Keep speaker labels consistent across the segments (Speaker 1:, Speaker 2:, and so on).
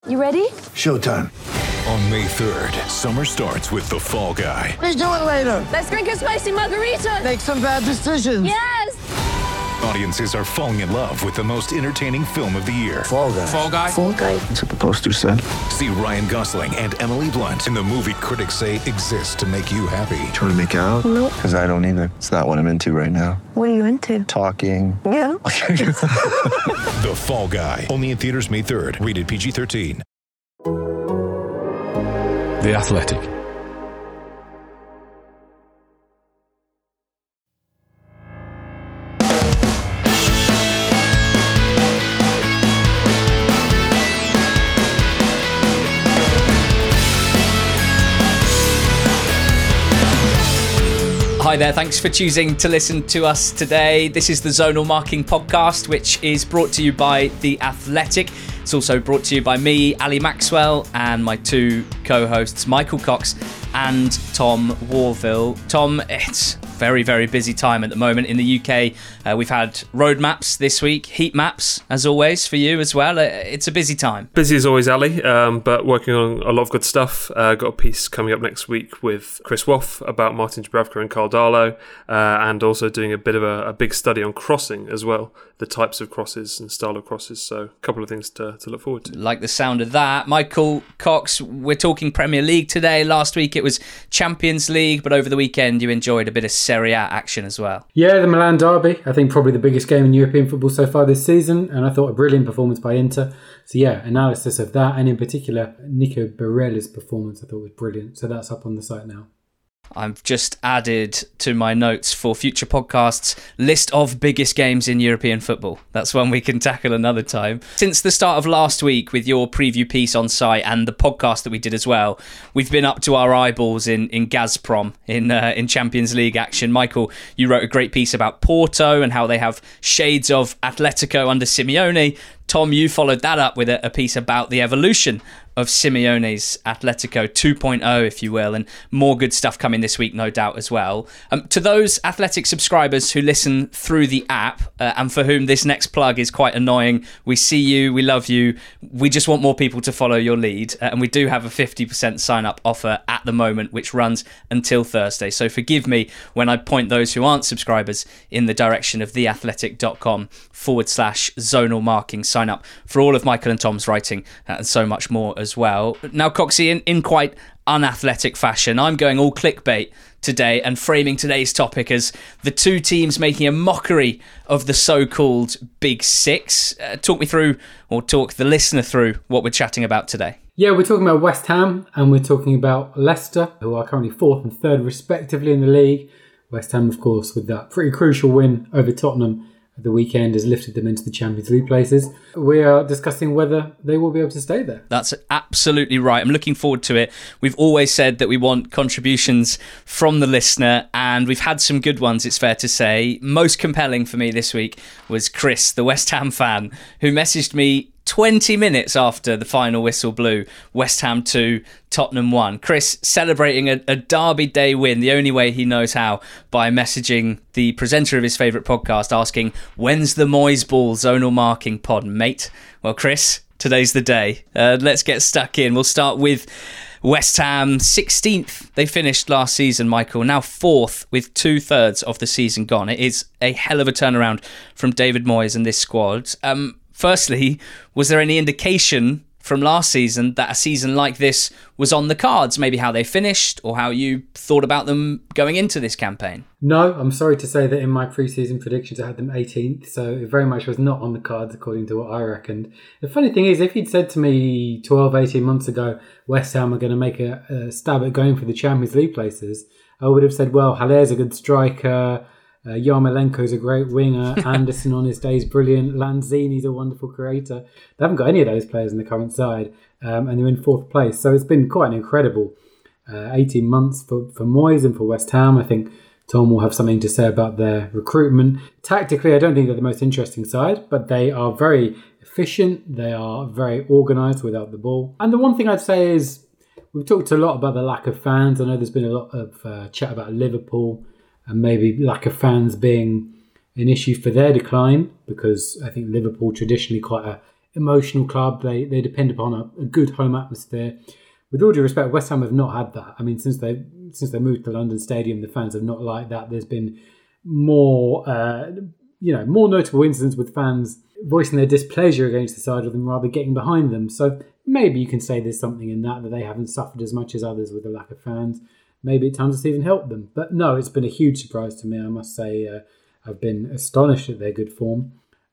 Speaker 1: You ready?
Speaker 2: Showtime.
Speaker 3: On May 3rd, summer starts with The Fall Guy.
Speaker 2: Let's do it later.
Speaker 1: Let's drink a spicy margarita.
Speaker 2: Make some bad decisions.
Speaker 1: Yes!
Speaker 3: Audiences are falling in love with the most entertaining film of the year.
Speaker 2: Fall Guy.
Speaker 4: Fall Guy?
Speaker 1: Fall Guy.
Speaker 2: That's what the poster said.
Speaker 3: See Ryan Gosling and Emily Blunt in the movie critics say exists to make you happy.
Speaker 5: Trying to make it out?
Speaker 1: Nope.
Speaker 5: Because I don't either. It's not what I'm into right now.
Speaker 1: What are you into?
Speaker 5: Talking.
Speaker 1: Yeah.
Speaker 3: The Fall Guy. Only in theaters May 3rd. Rated PG-13.
Speaker 6: The Athletic.
Speaker 7: Hi there, thanks for choosing to listen to us today. This is the Zonal Marking Podcast, which is brought to you by The Athletic. It's also brought to you by me, Ali Maxwell, and my two co-hosts, Michael Cox and Tom Warville. Tom, it's a very, very busy time at the moment in the UK. We've had road maps this week, heat maps, as always, for you as well. It's a busy time.
Speaker 8: Busy as always, Ali, but working on a lot of good stuff. Got a piece coming up next week with Chris Wolf about Martin Dubravka and Karl Darlow, and also doing a bit of a big study on crossing as well, the types of crosses and style of crosses. So a couple of things to look forward to.
Speaker 7: Like the sound of that. Michael Cox, we're talking Premier League today. Last week it was Champions League, but over the weekend you enjoyed a bit of Serie A action as well.
Speaker 9: Yeah, the Milan derby, I think probably the biggest game in European football so far this season, and I thought a brilliant performance by Inter. So yeah, analysis of that, and in particular Nico Barella's performance I thought was brilliant. So that's up on the site now.
Speaker 7: I've just added to my notes for future podcasts list of biggest games in European football. That's one we can tackle another time. Since the start of last week with your preview piece on site and the podcast that we did as well, we've been up to our eyeballs in Gazprom in Champions League action. Michael, you wrote a great piece about Porto and how they have shades of Atletico under Simeone. Tom, you followed that up with a piece about the evolution of Simeone's Atletico 2.0, if you will, and more good stuff coming this week, no doubt, as well. To those Athletic subscribers who listen through the app and for whom this next plug is quite annoying, we see you, we love you, we just want more people to follow your lead, and we do have a 50% sign-up offer at the moment, which runs until Thursday. So forgive me when I point those who aren't subscribers in the direction of theathletic.com/zonal marking. Sign up for all of Michael and Tom's writing and so much more as well. Now, Coxie, in quite unathletic fashion, I'm going all clickbait today and framing today's topic as the two teams making a mockery of the so-called Big Six. Talk the listener through what we're chatting about today.
Speaker 9: Yeah, we're talking about West Ham and we're talking about Leicester, who are currently 4th and 3rd respectively in the league. West Ham, of course, with that pretty crucial win over Tottenham at the weekend, has lifted them into the Champions League places. We are discussing whether they will be able to stay there.
Speaker 7: That's absolutely right. I'm looking forward to it. We've always said that we want contributions from the listener, and we've had some good ones, it's fair to say. Most compelling for me this week was Chris, the West Ham fan, who messaged me 20 minutes after the final whistle blew, West Ham 2, Tottenham 1. Chris celebrating a Derby Day win the only way he knows how, by messaging the presenter of his favourite podcast asking, when's the Moyes Ball zonal marking pod, mate? Well, Chris, today's the day. Let's get stuck in. We'll start with West Ham, 16th. They finished last season, Michael, now 4th with 2/3 of the season gone. It is a hell of a turnaround from David Moyes and this squad. Firstly, was there any indication from last season that a season like this was on the cards? Maybe how they finished or how you thought about them going into this campaign?
Speaker 9: No, I'm sorry to say that in my pre-season predictions I had them 18th, so it very much was not on the cards according to what I reckoned. The funny thing is, if you'd said to me 12, 18 months ago, West Ham are going to make a stab at going for the Champions League places, I would have said, well, Haller's a good striker, Yarmolenko's a great winger, Anderson on his day is brilliant, Lanzini's a wonderful creator. They haven't got any of those players in the current side, and they're in 4th place. So it's been quite an incredible 18 months for Moyes and for West Ham. I think Tom will have something to say about their recruitment. Tactically, I don't think they're the most interesting side, but they are very efficient. They are very organised without the ball. And the one thing I'd say is, we've talked a lot about the lack of fans. I know there's been a lot of chat about Liverpool and maybe lack of fans being an issue for their decline, because I think Liverpool traditionally quite a emotional club. They depend upon a good home atmosphere. With all due respect, West Ham have not had that. I mean, since they moved to London Stadium, the fans have not liked that. There's been more notable incidents with fans voicing their displeasure against the side of them rather getting behind them. So maybe you can say there's something in that they haven't suffered as much as others with the lack of fans. Maybe at times it's even helped them. But no, it's been a huge surprise to me. I must say I've been astonished at their good form.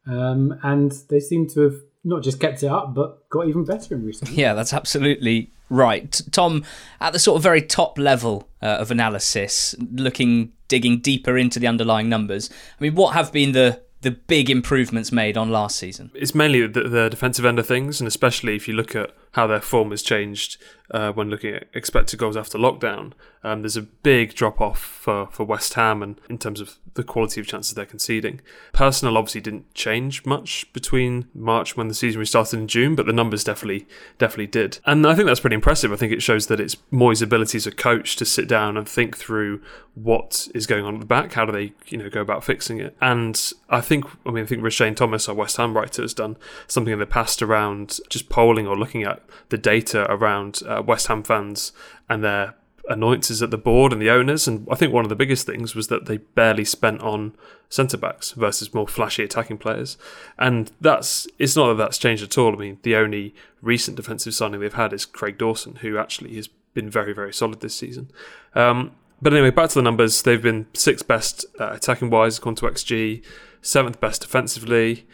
Speaker 9: And they seem to have not just kept it up, but got even better in recent years.
Speaker 7: Yeah, that's absolutely right. Tom, at the sort of very top level of analysis, digging deeper into the underlying numbers, I mean, what have been the big improvements made on last season?
Speaker 8: It's mainly the defensive end of things, and especially if you look at how their form has changed when looking at expected goals after lockdown. There's a big drop-off for West Ham and in terms of the quality of chances they're conceding. Personnel obviously didn't change much between March when the season restarted in June, but the numbers definitely did. And I think that's pretty impressive. I think it shows that it's Moyes' ability as a coach to sit down and think through what is going on at the back, how do they go about fixing it. And I think Shane Thomas, our West Ham writer, has done something in the past around just polling or looking at the data around West Ham fans and their annoyances at the board and the owners, and I think one of the biggest things was that they barely spent on centre-backs versus more flashy attacking players, and it's not that that's changed at all. I mean, the only recent defensive signing they've had is Craig Dawson, who actually has been very, very solid this season. But anyway, back to the numbers. They've been 6th best attacking-wise according to XG, 7th best defensively.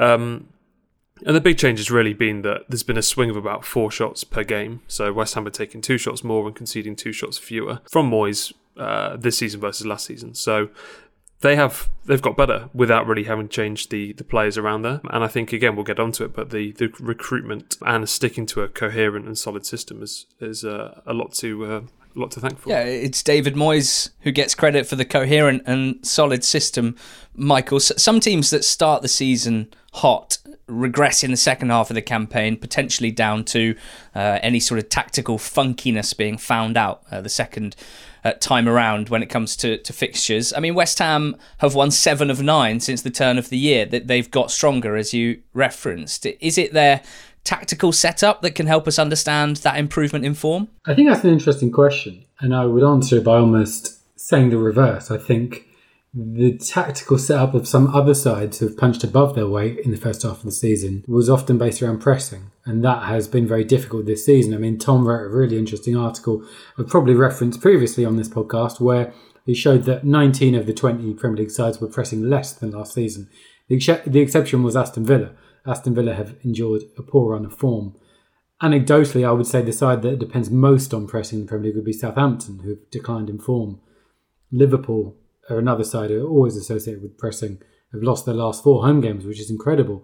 Speaker 8: And the big change has really been that there's been a swing of about 4 shots per game. So West Ham are taking 2 shots more and conceding 2 shots fewer from Moyes this season versus last season. So they've got better without really having changed the players around there. And I think, again, we'll get onto it, but the recruitment and sticking to a coherent and solid system is a lot to thank for.
Speaker 7: Yeah, it's David Moyes who gets credit for the coherent and solid system, Michael. Some teams that start the season hot regress in the second half of the campaign, potentially down to any sort of tactical funkiness being found out the second time around when it comes to fixtures. I mean, West Ham have won 7 of 9 since the turn of the year. That they've got stronger, as you referenced. Is it their tactical setup that can help us understand that improvement in form?
Speaker 9: I think that's an interesting question, and I would answer it by almost saying the reverse. I think the tactical setup of some other sides who have punched above their weight in the first half of the season was often based around pressing, and that has been very difficult this season. I mean, Tom wrote a really interesting article I've probably referenced previously on this podcast where he showed that 19 of the 20 Premier League sides were pressing less than last season. The exception was Aston Villa. Aston Villa have endured a poor run of form. Anecdotally, I would say the side that depends most on pressing in the Premier League would be Southampton, who have declined in form. Liverpool are another side who are always associated with pressing, have lost their last 4 home games, which is incredible.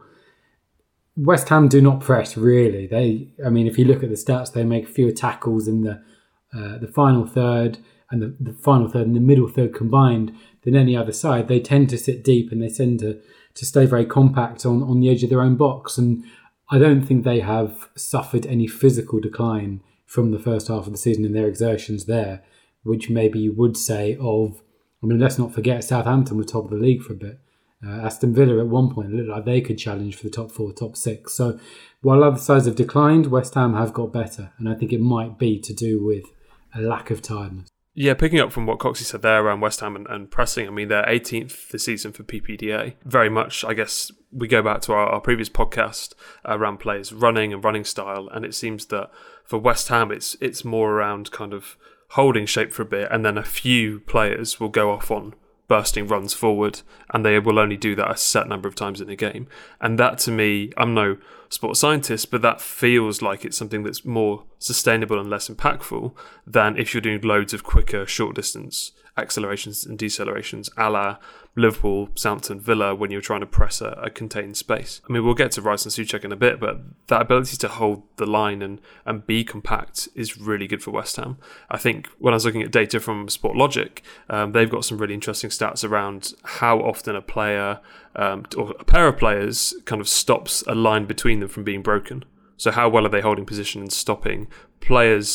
Speaker 9: West Ham do not press, really. If you look at the stats, they make fewer tackles in the final third and the final third and the middle third combined than any other side. They tend to sit deep and they tend to stay very compact on the edge of their own box. And I don't think they have suffered any physical decline from the first half of the season in their exertions there, which maybe you would say of... let's not forget Southampton were top of the league for a bit. Aston Villa at one point looked like they could challenge for the top 4, top 6. So while other sides have declined, West Ham have got better. And I think it might be to do with a lack of tiredness.
Speaker 8: Yeah, picking up from what Coxie said there around West Ham and pressing, I mean, they're 18th this season for PPDA. Very much, I guess, we go back to our previous podcast around players running and running style, and it seems that for West Ham, it's more around kind of holding shape for a bit, and then a few players will go off on bursting runs forward, and they will only do that a set number of times in a game. And that, to me, I'm no sports scientist, but that feels like it's something that's more sustainable and less impactful than if you're doing loads of quicker, short distance accelerations and decelerations, a la Liverpool, Southampton, Villa, when you're trying to press a contained space. I mean, we'll get to Rice and Souček in a bit, but that ability to hold the line and be compact is really good for West Ham. I think when I was looking at data from Sportlogic, they've got some really interesting stats around how often a player or a pair of players kind of stops a line between them from being broken. So how well are they holding position and stopping players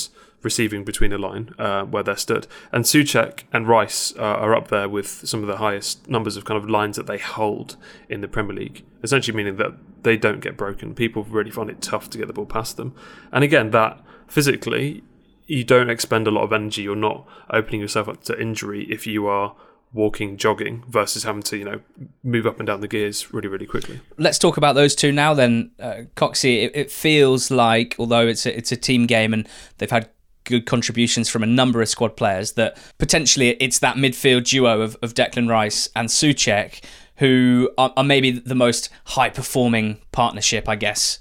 Speaker 8: receiving between a line where they're stood. And Souček and Rice are up there with some of the highest numbers of kind of lines that they hold in the Premier League, essentially meaning that they don't get broken. People really find it tough to get the ball past them. And again, that physically, you don't expend a lot of energy. You're not opening yourself up to injury if you are walking, jogging, versus having to, move up and down the gears really, really quickly.
Speaker 7: Let's talk about those two now then. Coxie, it feels like, although it's a team game and they've had good contributions from a number of squad players, that potentially it's that midfield duo of Declan Rice and Souček who are maybe the most high-performing partnership, I guess,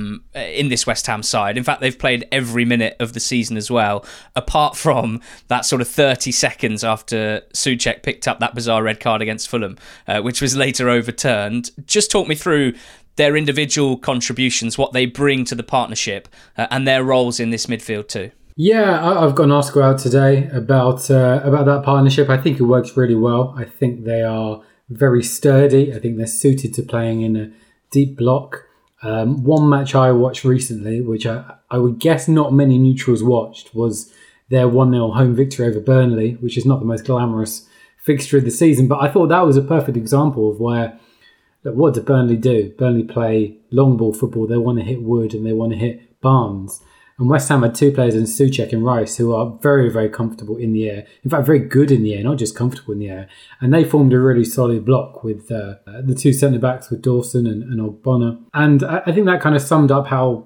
Speaker 7: in this West Ham side. In fact, they've played every minute of the season as well, apart from that sort of 30 seconds after Souček picked up that bizarre red card against Fulham, which was later overturned. Just talk me through their individual contributions, what they bring to the partnership, and their roles in this midfield too.
Speaker 9: Yeah, I've got an article out today about that partnership. I think it works really well. I think they are very sturdy. I think they're suited to playing in a deep block. One match I watched recently, which I would guess not many neutrals watched, was their 1-0 home victory over Burnley, which is not the most glamorous fixture of the season. But I thought that was a perfect example of where, look, what do Burnley do? Burnley play long ball football. They want to hit Wood and they want to hit Barnes. And West Ham had two players in Souček and Rice who are very, very comfortable in the air. In fact, very good in the air, not just comfortable in the air. And they formed a really solid block with the two centre-backs with Dawson and Ogbonna. And I think that kind of summed up how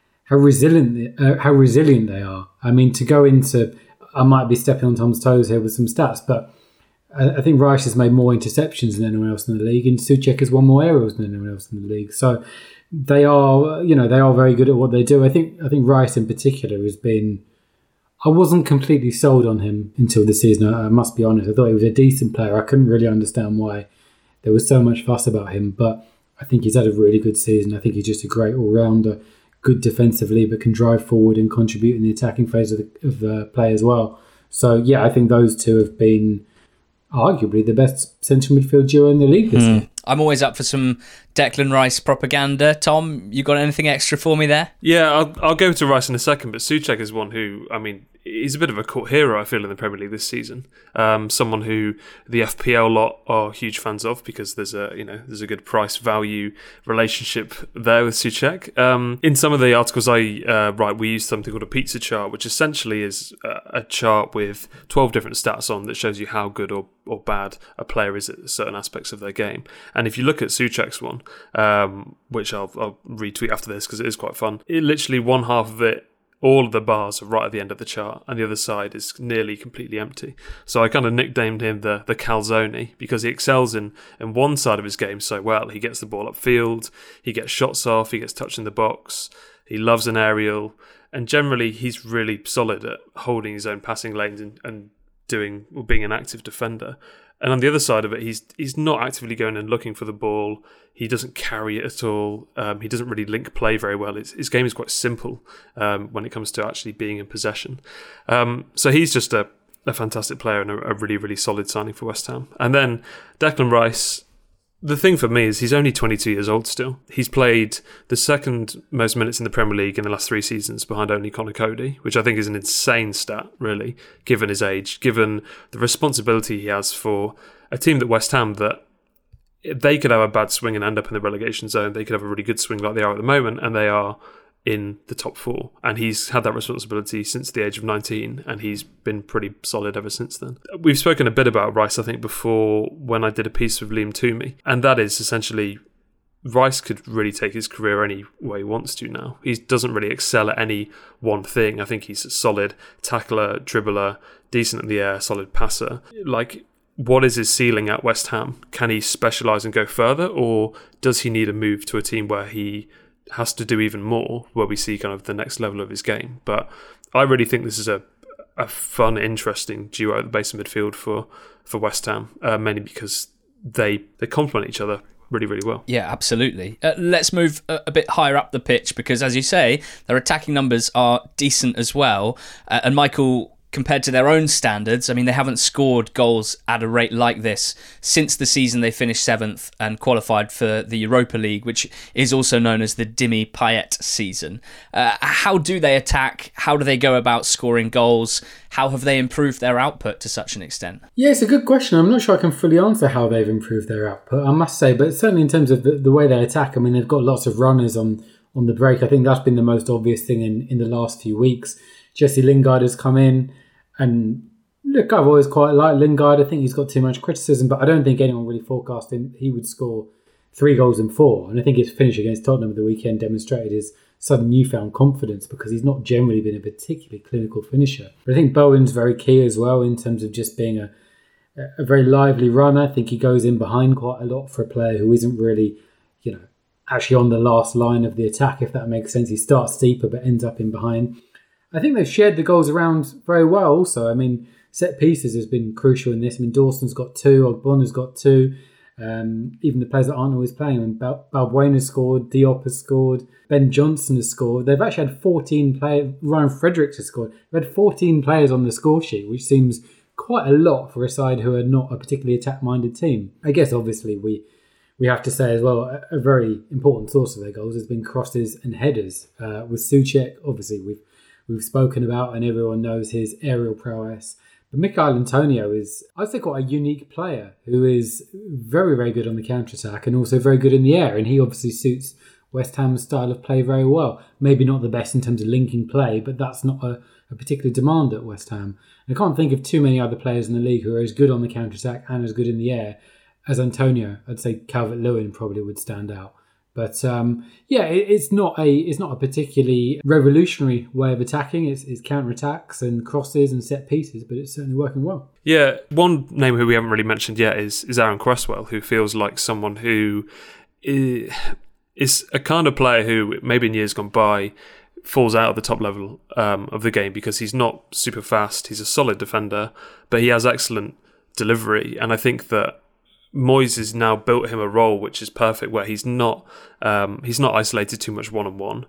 Speaker 9: resilient they are. I mean, to go into, I might be stepping on Tom's toes here with some stats, but I think Rice has made more interceptions than anyone else in the league, and Souček has won more aerials than anyone else in the league. So they are very good at what they do. I think Rice in particular has been. I wasn't completely sold on him until this season. I must be honest. I thought he was a decent player. I couldn't really understand why there was so much fuss about him, but I think he's had a really good season. I think he's just a great all-rounder, good defensively, but can drive forward and contribute in the attacking phase of the play as well. So yeah, I think those two have been arguably the best central midfield duo in the league this year.
Speaker 7: I'm always up for some Declan Rice propaganda. Tom, you got anything extra for me there?
Speaker 8: Yeah, I'll go to Rice in a second, but Souček is one who, I mean, he's a bit of a cult hero, I feel, in the Premier League this season. Someone who the FPL lot are huge fans of because there's a good price value relationship there with Souček. In some of the articles I write, we use something called a pizza chart, which essentially is a chart with 12 different stats on that shows you how good or bad a player is at certain aspects of their game. And if you look at Souček's one, which I'll retweet after this because it is quite fun, literally one half of it, all of the bars are right at the end of the chart and the other side is nearly completely empty. So I kind of nicknamed him the Calzone because he excels in one side of his game so well. He gets the ball upfield, he gets shots off, he gets touched in the box, he loves an aerial, and generally he's really solid at holding his own passing lanes and being an active defender. And on the other side of it, he's not actively going and looking for the ball. He doesn't carry it at all. He doesn't really link play very well. His game is quite simple when it comes to actually being in possession. So he's just a fantastic player and a really, really solid signing for West Ham. And then Declan Rice, the thing for me is he's only 22 years old still. He's played the second most minutes in the Premier League in the last 3 seasons behind only Conor Coady, which I think is an insane stat, really, given his age, given the responsibility he has for a team that West Ham that they could have a bad swing and end up in the relegation zone. They could have a really good swing like they are at the moment, and they are in the top 4. And he's had that responsibility since the age of 19, and he's been pretty solid ever since then. We've spoken a bit about Rice, I think, before when I did a piece with Liam Toomey, and that is essentially Rice could really take his career any way he wants to now. He doesn't really excel at any one thing. I think he's a solid tackler, dribbler, decent in the air, solid passer. Like, what is his ceiling at West Ham? Can he specialise and go further, or does he need a move to a team where he has to do even more, where we see kind of the next level of his game? But I really think this is a fun, interesting duo at the base of midfield for West Ham, mainly because they complement each other really, really well.
Speaker 7: Yeah, absolutely. Let's move a bit higher up the pitch because, as you say, their attacking numbers are decent as well. And Michael compared to their own standards, I mean, they haven't scored goals at a rate like this since the season they finished 7th and qualified for the Europa League, which is also known as the Dimi Payet season. How do they attack? How do they go about scoring goals? How have they improved their output to such an extent?
Speaker 9: Yeah, it's a good question. I'm not sure I can fully answer how they've improved their output, I must say, but certainly in terms of the way they attack, I mean, they've got lots of runners on the break. I think that's been the most obvious thing in the last few weeks. Jesse Lingard has come in, and look, I've always quite liked Lingard. I think he's got too much criticism, but I don't think anyone really forecast him. He would score 3 goals and 4, and I think his finish against Tottenham at the weekend demonstrated his sudden newfound confidence, because he's not generally been a particularly clinical finisher. But I think Bowen's very key as well in terms of just being a very lively runner. I think he goes in behind quite a lot for a player who isn't really, actually on the last line of the attack, if that makes sense. He starts deeper but ends up in behind. I think they've shared the goals around very well also. I mean, set pieces has been crucial in this. I mean, Dawson's got 2, Ogbonna's got 2. Even the players that aren't always playing. I mean, Balbuena scored, Diop has scored, Ben Johnson has scored. They've actually had 14 players. Ryan Fredericks has scored. They've had 14 players on the score sheet, which seems quite a lot for a side who are not a particularly attack-minded team. I guess, obviously, we have to say as well, a very important source of their goals has been crosses and headers. With Souček, obviously, we've spoken about, and everyone knows his aerial prowess. But Michail Antonio is, I'd say, quite a unique player who is very, very good on the counter-attack and also very good in the air. And he obviously suits West Ham's style of play very well. Maybe not the best in terms of linking play, but that's not a particular demand at West Ham. And I can't think of too many other players in the league who are as good on the counter-attack and as good in the air as Antonio. I'd say Calvert-Lewin probably would stand out. But it's not a particularly revolutionary way of attacking. It's counter-attacks and crosses and set pieces, but it's certainly working well.
Speaker 8: Yeah, one name who we haven't really mentioned yet is Aaron Cresswell, who feels like someone who is a kind of player who maybe in years gone by falls out of the top level of the game because he's not super fast. He's a solid defender, but he has excellent delivery, and I think that Moyes has now built him a role which is perfect, where he's not isolated too much one-on-one.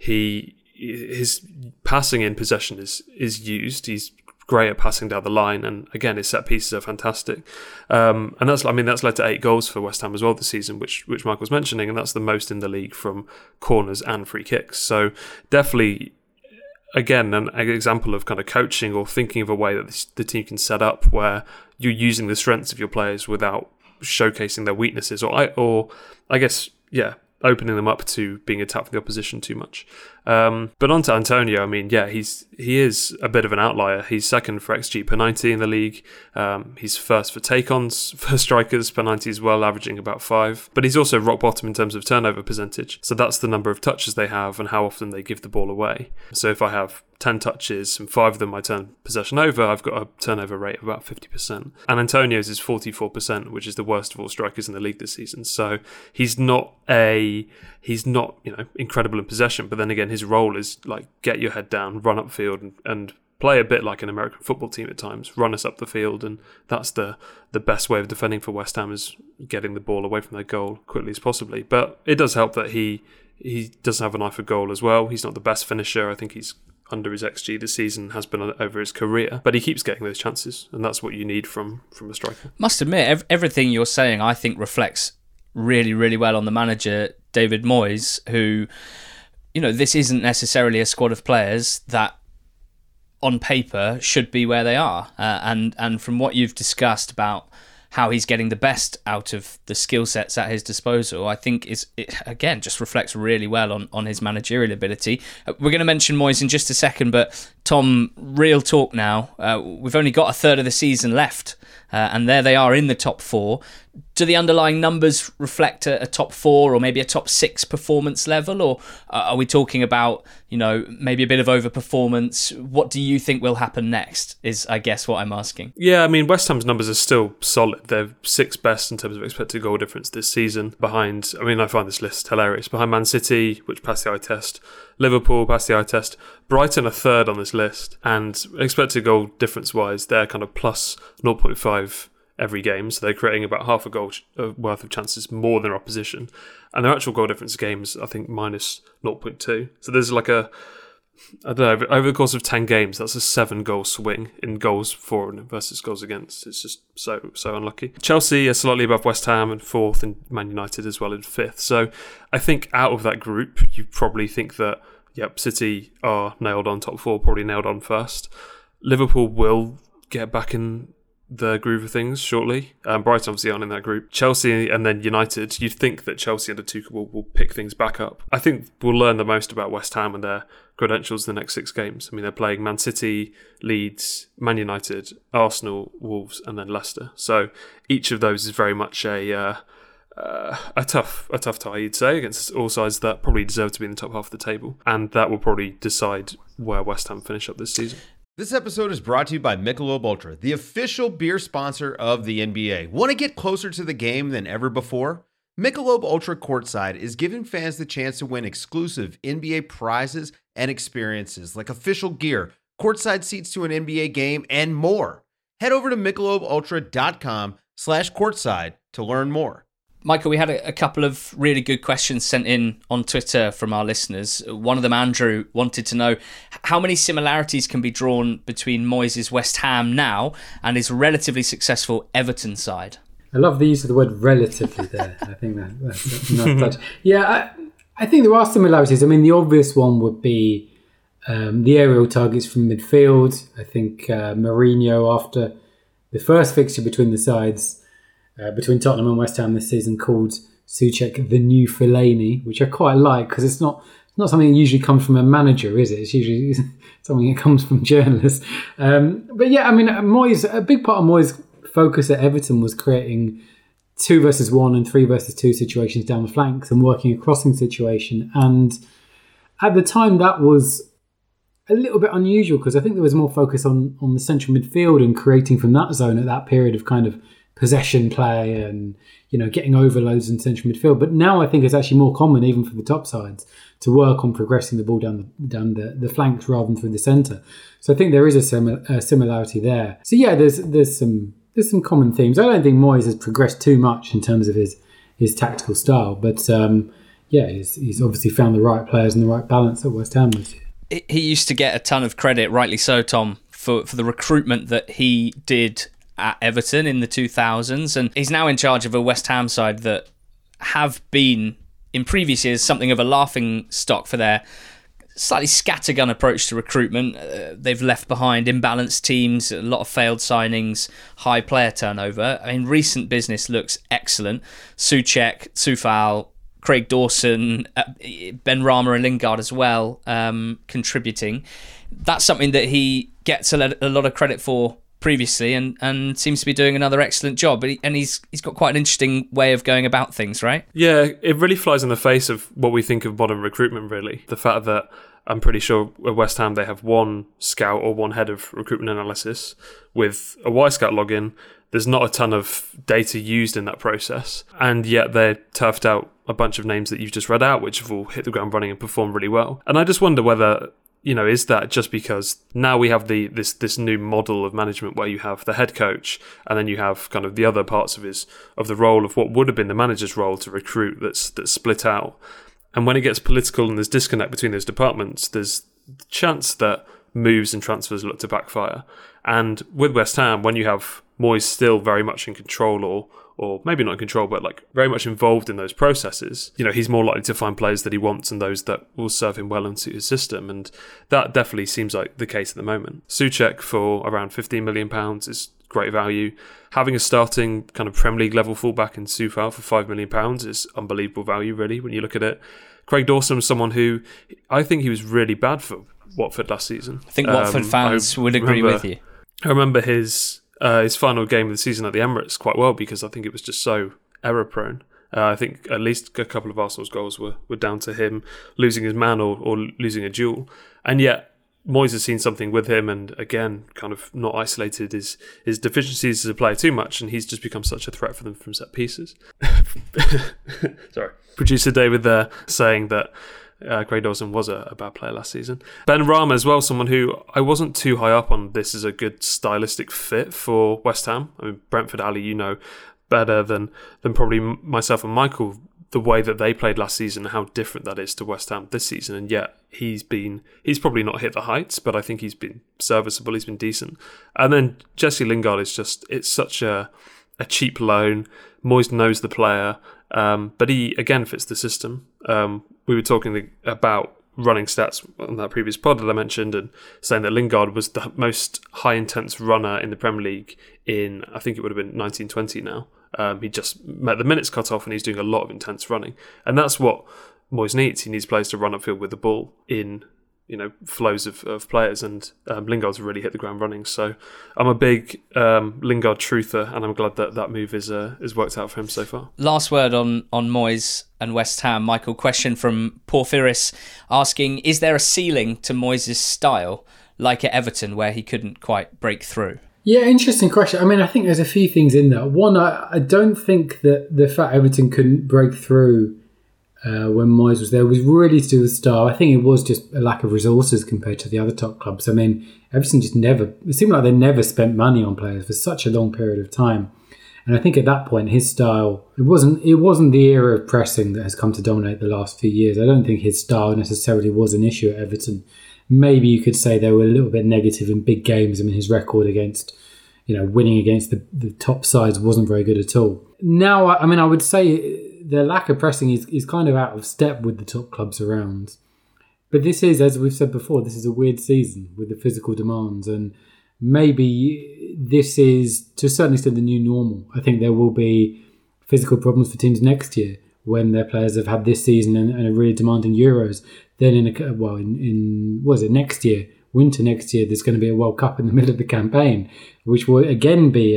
Speaker 8: His passing in possession is used. He's great at passing down the line, and again, his set pieces are fantastic. And that's led to 8 goals for West Ham as well this season, which Michael's mentioning, and that's the most in the league from corners and free kicks. So definitely, again, an example of kind of coaching or thinking of a way that the team can set up where you're using the strengths of your players without showcasing their weaknesses, or I guess, opening them up to being attacked from the opposition too much. But on to Antonio, I mean, he is a bit of an outlier. He's second for XG per 90 in the league. He's first for take-ons for strikers per 90 as well, averaging about 5. But he's also rock bottom in terms of turnover percentage. So that's the number of touches they have and how often they give the ball away. So if I have 10 touches and 5 of them I turn possession over, I've got a turnover rate of about 50%. And Antonio's is 44%, which is the worst of all strikers in the league this season. So he's not incredible in possession, but then again, his role is like get your head down, run upfield, and play a bit like an American football team at times, run us up the field, and that's the best way of defending for West Ham, is getting the ball away from their goal quickly as possibly. But it does help that he doesn't have an eye for goal as well. He's not the best finisher. I think he's under his XG this season, has been over his career, but he keeps getting those chances, and that's what you need from a striker.
Speaker 7: Must admit, everything you're saying, I think, reflects really, really well on the manager, David Moyes, who, this isn't necessarily a squad of players that on paper should be where they are. And from what you've discussed about how he's getting the best out of the skill sets at his disposal, I think it again just reflects really well on his managerial ability. We're going to mention Moyes in just a second, but Tom, real talk now. We've only got a third of the season left, and there they are in the top 4. Do the underlying numbers reflect a top 4 or maybe a top 6 performance level, or are we talking about, maybe a bit of overperformance? What do you think will happen next is, I guess, what I'm asking.
Speaker 8: Yeah, I mean, West Ham's numbers are still solid. They're 6th best in terms of expected goal difference this season. Behind, I find this list hilarious. Behind Man City, which passed the eye test. Liverpool passed the eye test. Brighton are 3rd on this list. And expected goal difference-wise, they're kind of plus 0.5 every game, so they're creating about half a goal worth of chances more than their opposition, and their actual goal difference games, I think, minus 0.2. So there's like a I don't know, over the course of 10 games, that's a 7-goal swing in goals for versus goals against. It's just so unlucky. Chelsea are slightly above West Ham and 4th, and Man United as well in 5th. So I think out of that group, you probably think that, City are nailed on top 4, probably nailed on first. Liverpool will get back in the groove of things shortly. Brighton obviously aren't in that group. Chelsea and then United, you'd think that Chelsea under Tuchel will pick things back up. I think we'll learn the most about West Ham and their credentials in the next 6 games. I mean, they're playing Man City, Leeds, Man United, Arsenal, Wolves, and then Leicester. So each of those is very much a tough tie, you'd say, against all sides that probably deserve to be in the top half of the table. And that will probably decide where West Ham finish up this season.
Speaker 4: This episode is brought to you by Michelob Ultra, the official beer sponsor of the NBA. Want to get closer to the game than ever before? Michelob Ultra Courtside is giving fans the chance to win exclusive NBA prizes and experiences like official gear, courtside seats to an NBA game, and more. Head over to MichelobUltra.com/courtside to learn more.
Speaker 7: Michael, we had a couple of really good questions sent in on Twitter from our listeners. One of them, Andrew, wanted to know how many similarities can be drawn between Moyes' West Ham now and his relatively successful Everton side.
Speaker 9: I love the use of the word relatively there. I think that's a nice touch. Yeah, I think there are similarities. I mean, the obvious one would be the aerial targets from midfield. I think Mourinho, after the first fixture between the sides, between Tottenham and West Ham this season, called Souček the new Fellaini, which I quite like because it's not something that usually comes from a manager, is it? It's usually something that comes from journalists. But yeah, I mean, Moyes, a big part of Moyes' focus at Everton was creating 2 versus 1 and 3 versus 2 situations down the flanks and working a crossing situation. And at the time, that was a little bit unusual because I think there was more focus on the central midfield and creating from that zone at that period of kind of possession play and, getting overloads in central midfield. But now I think it's actually more common, even for the top sides, to work on progressing the ball down the flanks rather than through the centre. So I think there is a similarity there. So yeah, there's some common themes. I don't think Moyes has progressed too much in terms of his tactical style, but he's obviously found the right players and the right balance at West Ham this year.
Speaker 7: He used to get a ton of credit, rightly so, Tom, for the recruitment that he did at Everton in the 2000s, and he's now in charge of a West Ham side that have been, in previous years, something of a laughing stock for their slightly scattergun approach to recruitment. They've left behind imbalanced teams, a lot of failed signings, high player turnover. I mean, recent business looks excellent. Souček, Coufal, Craig Dawson, Benrahma and Lingard as well, contributing. That's something that he gets a lot of credit for previously and seems to be doing another excellent job. But he's got quite an interesting way of going about things, right? Yeah,
Speaker 8: it really flies in the face of what we think of modern recruitment, really. The fact that I'm pretty sure at West Ham they have one scout or one head of recruitment analysis with a Y-Scout login. There's not a ton of data used in that process, and yet they're turfed out a bunch of names that you've just read out, which have all hit the ground running and performed really well. And I just wonder whether, is that just because now we have this new model of management where you have the head coach and then you have kind of the other parts of the role of what would have been the manager's role to recruit that's split out. And when it gets political and there's disconnect between those departments, there's the chance that moves and transfers look to backfire. And with West Ham, when you have Moyes still very much in control or maybe not in control, but like very much involved in those processes, he's more likely to find players that he wants and those that will serve him well and suit his system. And that definitely seems like the case at the moment. Souček for around £15 million is great value. Having a starting kind of Premier League level fullback in Coufal for £5 million is unbelievable value, really, when you look at it. Craig Dawson was someone who I think he was really bad for Watford last season.
Speaker 7: I think Watford fans would agree with you.
Speaker 8: I remember his final game of the season at the Emirates quite well because I think it was just so error prone. I think at least a couple of Arsenal's goals were down to him losing his man or losing a duel. And yet Moyes has seen something with him and again kind of not isolated his deficiencies as a player too much, and he's just become such a threat for them from set pieces. Sorry. Producer David there saying that Craig Dawson was a bad player last season. Benrahma as well, someone who I wasn't too high up on this as a good stylistic fit for West Ham. I mean, Brentford, Ali, better than probably myself and Michael the way that they played last season, how different that is to West Ham this season. And yet he's probably not hit the heights, but I think he's been serviceable. He's been decent. And then Jesse Lingard is it's such a cheap loan. Moyes knows the player, but he again fits the system. We were talking about running stats on that previous pod that I mentioned, and saying that Lingard was the most high intense runner in the Premier League in, I think it would have been 1920 now. He just met the minutes cut off and he's doing a lot of intense running. And that's what Moyes needs. He needs players to run upfield with the ball in, flows of players, and Lingard's really hit the ground running. So I'm a big Lingard truther, and I'm glad that move is worked out for him so far.
Speaker 7: Last word on Moyes and West Ham. Michael, question from Porphyris asking, is there a ceiling to Moyes' style, like at Everton, where he couldn't quite break through?
Speaker 9: Yeah, interesting question. I mean, I think there's a few things in there. One, I don't think that the fact Everton couldn't break through when Moyes was there was really to do with style. I think it was just a lack of resources compared to the other top clubs. I mean, Everton it seemed like they never spent money on players for such a long period of time. And I think at that point, his style, it wasn't the era of pressing that has come to dominate the last few years. I don't think his style necessarily was an issue at Everton. Maybe you could say they were a little bit negative in big games. I mean, his record against, winning against the top sides wasn't very good at all. Now, I would say the lack of pressing is kind of out of step with the top clubs around. But this is, as we've said before, this is a weird season with the physical demands. And maybe this is, to a certain extent, the new normal. I think there will be physical problems for teams next year when their players have had this season and are really demanding Euros. Then next year, winter next year, there's going to be a World Cup in the middle of the campaign, which will again be,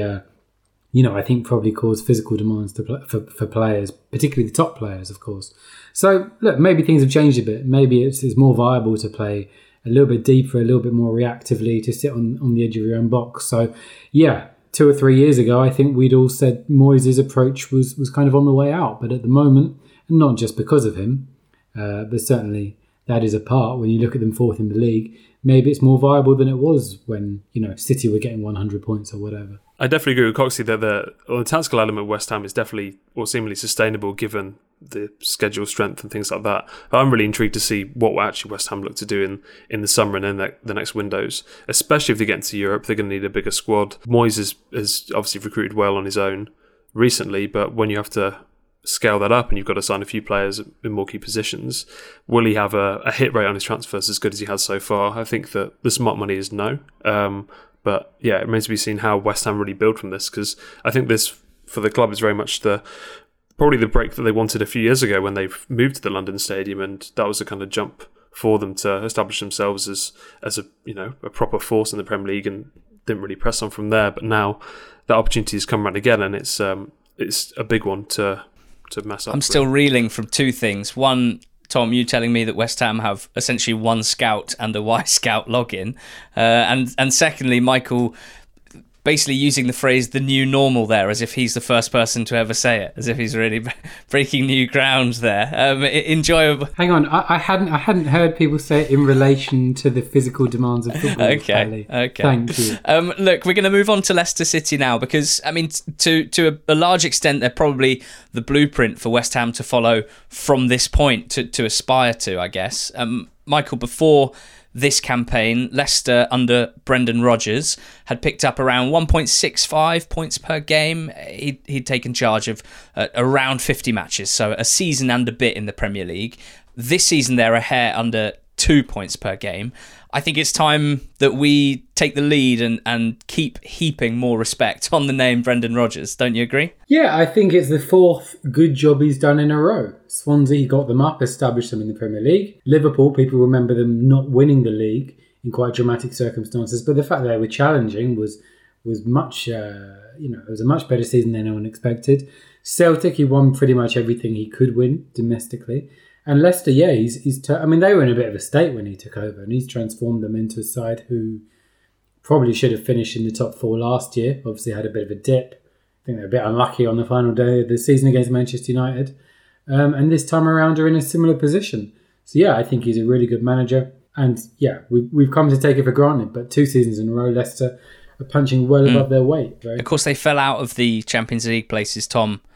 Speaker 9: I think probably cause physical demands for players, particularly the top players, of course. So, look, maybe things have changed a bit. Maybe it's more viable to play a little bit deeper, a little bit more reactively, to sit on the edge of your own box. So, yeah, 2 or 3 years ago, I think we'd all said Moyes' approach was kind of on the way out. But at the moment, and not just because of him, but certainly that is a part when you look at them fourth in the league, maybe it's more viable than it was when, City were getting 100 points or whatever.
Speaker 8: I definitely agree with Coxie that the tactical element of West Ham is definitely or seemingly sustainable given the schedule strength and things like that. But I'm really intrigued to see what actually West Ham look to do in the summer and in the next windows, especially if they get into Europe. They're going to need a bigger squad. Moyes has obviously recruited well on his own recently, but when you have to scale that up and you've got to sign a few players in more key positions, will he have a hit rate on his transfers as good as he has so far? I think that the smart money is no. But yeah, it remains to be seen how West Ham really build from this, because I think this, for the club, is very much probably the break that they wanted a few years ago when they moved to the London Stadium, and that was a kind of jump for them to establish themselves as a proper force in the Premier League, and didn't really press on from there. But now that opportunity has come around again, and it's a big one to mess up.
Speaker 7: I'm still reeling from two things. One, Tom, you telling me that West Ham have essentially one scout and a Y Scout login. And secondly, Michael basically using the phrase "the new normal" there, as if he's the first person to ever say it, as if he's really breaking new ground there. Enjoyable.
Speaker 9: Hang on, I hadn't heard people say it in relation to the physical demands of football.
Speaker 7: Okay.
Speaker 9: Thank you.
Speaker 7: Look, we're going to move on to Leicester City now, because I mean, to a large extent, they're probably the blueprint for West Ham to follow from this point to aspire to, I guess. Michael, before this campaign, Leicester under Brendan Rodgers had picked up around 1.65 points per game. He'd taken charge of around 50 matches, so a season and a bit in the Premier League. This season they're a hair under 2 points per game. I think it's time that we take the lead and keep heaping more respect on the name Brendan Rodgers. Don't you agree?
Speaker 9: Yeah, I think it's the fourth good job he's done in a row. Swansea got them up, established them in the Premier League. Liverpool, people remember them not winning the league in quite dramatic circumstances, but the fact that they were challenging was much, it was a much better season than anyone expected. Celtic, he won pretty much everything he could win domestically. And Leicester, yeah, they were in a bit of a state when he took over, and he's transformed them into a side who probably should have finished in the top four last year. Obviously had a bit of a dip. I think they're a bit unlucky on the final day of the season against Manchester United. And this time around are in a similar position. So yeah, I think he's a really good manager. And yeah, we've come to take it for granted, but 2 seasons in a row, Leicester are punching well above their weight. Right?
Speaker 7: Of course, they fell out of the Champions League places, Tom,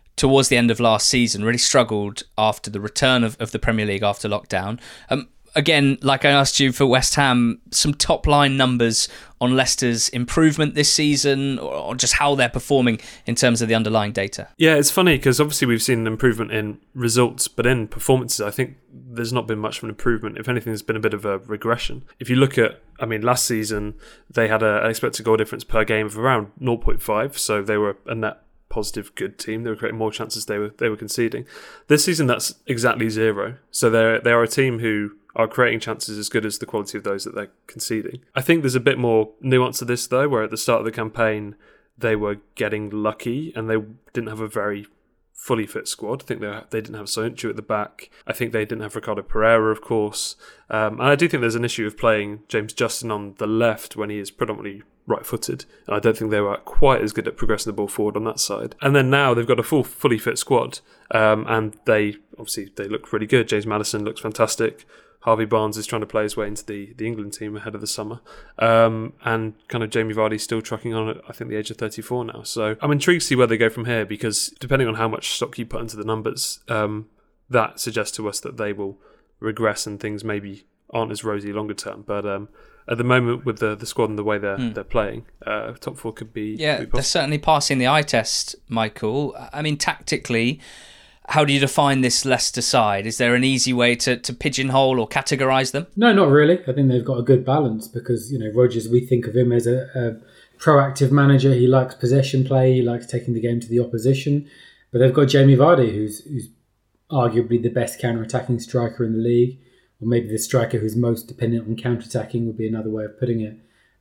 Speaker 7: towards the end of last season, really struggled after the return of the Premier League after lockdown. Again, like I asked you for West Ham, some top-line numbers on Leicester's improvement this season, or just how they're performing in terms of the underlying data?
Speaker 8: Yeah, it's funny because obviously we've seen an improvement in results, but in performances, I think there's not been much of an improvement. If anything, there's been a bit of a regression. If you look at, last season, they had an expected goal difference per game of around 0.5, so they were a net positive good team. They were creating more chances they were conceding. This season, that's exactly 0. So they are a team who are creating chances as good as the quality of those that they're conceding. I think there's a bit more nuance to this though, where at the start of the campaign they were getting lucky and they didn't have a very fully fit squad. I think they didn't have Soyuncu at the back. I think they didn't have Ricardo Pereira, of course. And I do think there's an issue of playing James Justin on the left when he is predominantly right-footed. And I don't think they were quite as good at progressing the ball forward on that side. And then now they've got a fully fit squad. And they look really good. James Maddison looks fantastic. Harvey Barnes is trying to play his way into the England team ahead of the summer. And kind of Jamie Vardy still trucking on at, I think, the age of 34 now. So I'm intrigued to see where they go from here, because depending on how much stock you put into the numbers, that suggests to us that they will regress and things maybe aren't as rosy longer term. But at the moment, with the squad and the way they're playing, top 4 could be...
Speaker 7: Yeah, they're certainly passing the eye test, Michael. Tactically, how do you define this Leicester side? Is there an easy way to pigeonhole or categorise them?
Speaker 9: No, not really. I think they've got a good balance because, Rodgers, we think of him as a proactive manager. He likes possession play. He likes taking the game to the opposition. But they've got Jamie Vardy, who's arguably the best counter-attacking striker in the league, or maybe the striker who's most dependent on counter-attacking would be another way of putting it.